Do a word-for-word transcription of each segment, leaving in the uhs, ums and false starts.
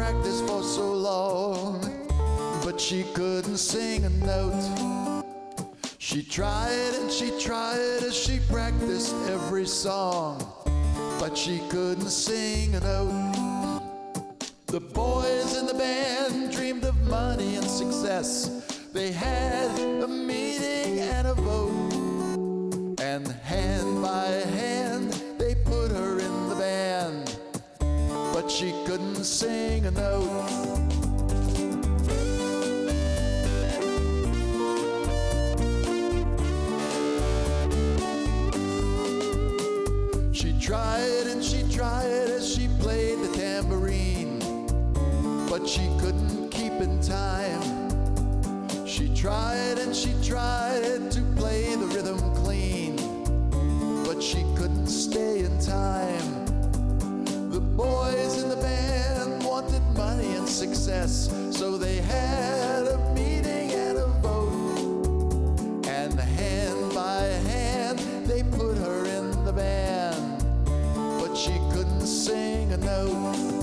practiced for so long, but she couldn't sing a note. She tried and she tried as she practiced every song, but she couldn't sing a note. The boys in the band dreamed of money and success. They had a meeting and a vote, and hand by hand they put her in the band, but she couldn't sing a note. She tried and she tried as she played the tambourine, but she couldn't keep in time. She tried and she tried to play the rhythm clean, but she couldn't stay in time. The boys in the band wanted money and success, so they had a meeting and a vote, and hand by hand they put her in the band, but she couldn't sing a note.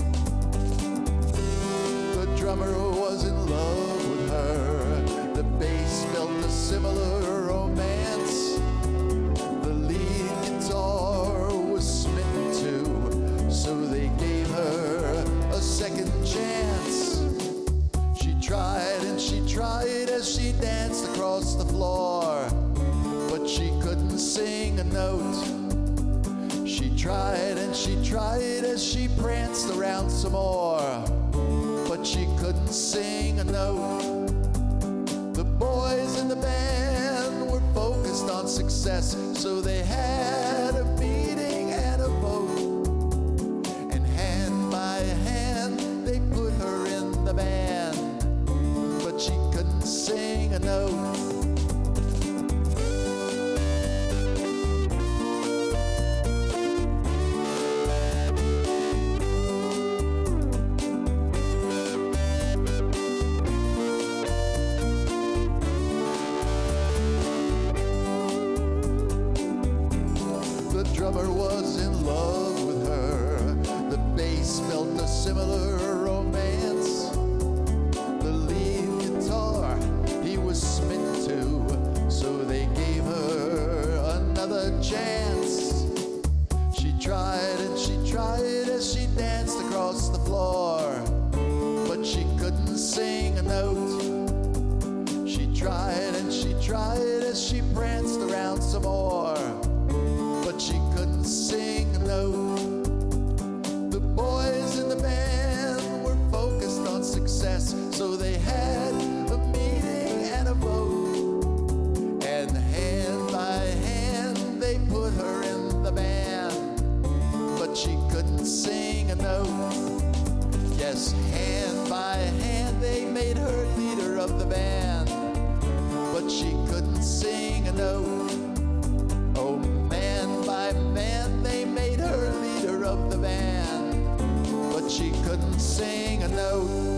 The drummer was in love with her, the bass felt a similar romance, the lead guitar was smitten too, so they gave her a second chance. She tried and she tried as she danced across the floor, but she couldn't sing a note. She tried and she tried as she pranced around some more, but she couldn't sing a note. The boys in the band were focused on success, so they had a meeting and a vote, and hand by hand they put her in the band, but she couldn't sing a note. The drummer was in love with her, the bass felt a similar romance, the lead guitar he was smitten to, so they gave her another chance. She tried and she tried as she danced across the floor, but she couldn't sing a note. She tried and she tried as she pranced around some more, but she couldn't sing a note. The boys in the band were focused on success, so they had a meeting and a vote, and hand by hand they put her in the band, but she couldn't sing a note. Yes, hand by hand they made her leader of the band, but she couldn't sing a note. Oh, man by man they made her leader of the band, but she couldn't sing a note.